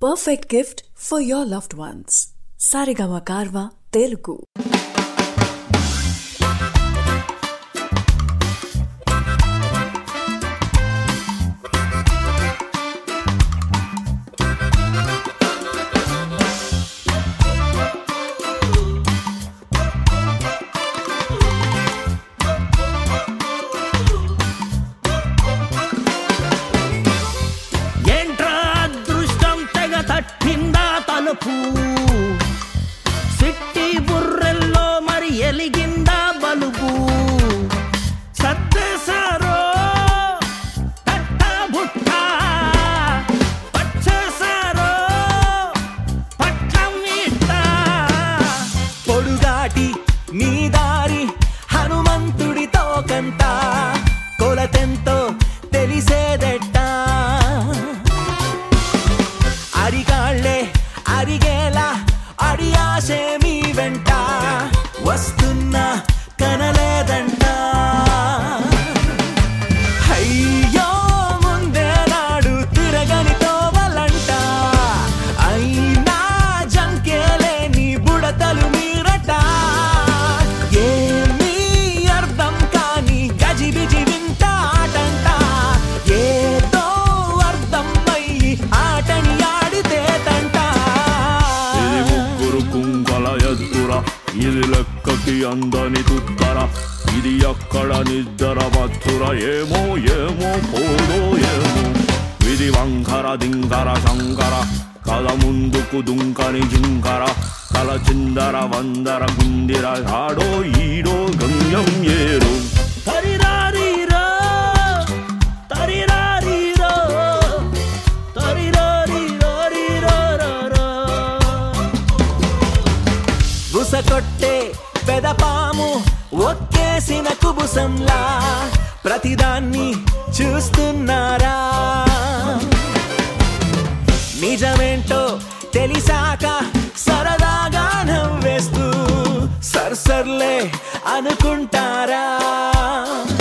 perfect gift for your loved ones. Saregama Karva Telugu. సిట్టి బుర్రెల్లో మరి ఎలిగిందా బలుపు సత్తేసారో తట్ట బుట్ట పచ్చేసారో పట్లం ఇట్ట పొడుగాటి నీ దారి హనుమంతుడితో కంట కొలతెంతో తెలిసేదెట్ట అరిగాళ్లే అరిగేలా అడియాసే మీ వెంట వస్తున్నా కనలేదంట అయ్యో ముందే నాడు తిరగని తోవలంట అయినా జంకేలే నీ బుడతలు మీరట ఏమీ అర్థం కాని గజిబిజి వింట ఆటంట ఏదో అర్థం అయ్యి ఆటని ఇది లెక్కకి అందని తుత్తర ఇది ఎక్కడ నిద్ర బతుర ఏమో ఏమో పోదో ఏమో విధి వంకర దింకర శంకర కల ముందుకు దుంకని జింకర కల చిందర వందర గుండిర ఆడో ఈడో గమ్యం ఏరు తరిరారీరో తరిరారీరో తరిరారీరో బుసకొట్టే పెదపాము ఒక్కేసిన కుబుసంలా ప్రతిదాన్ని చూస్తున్నారా నిజమేంటో తెలిసాక సరదాగా నవ్వేస్తూ సర్సర్లే అనుకుంటారా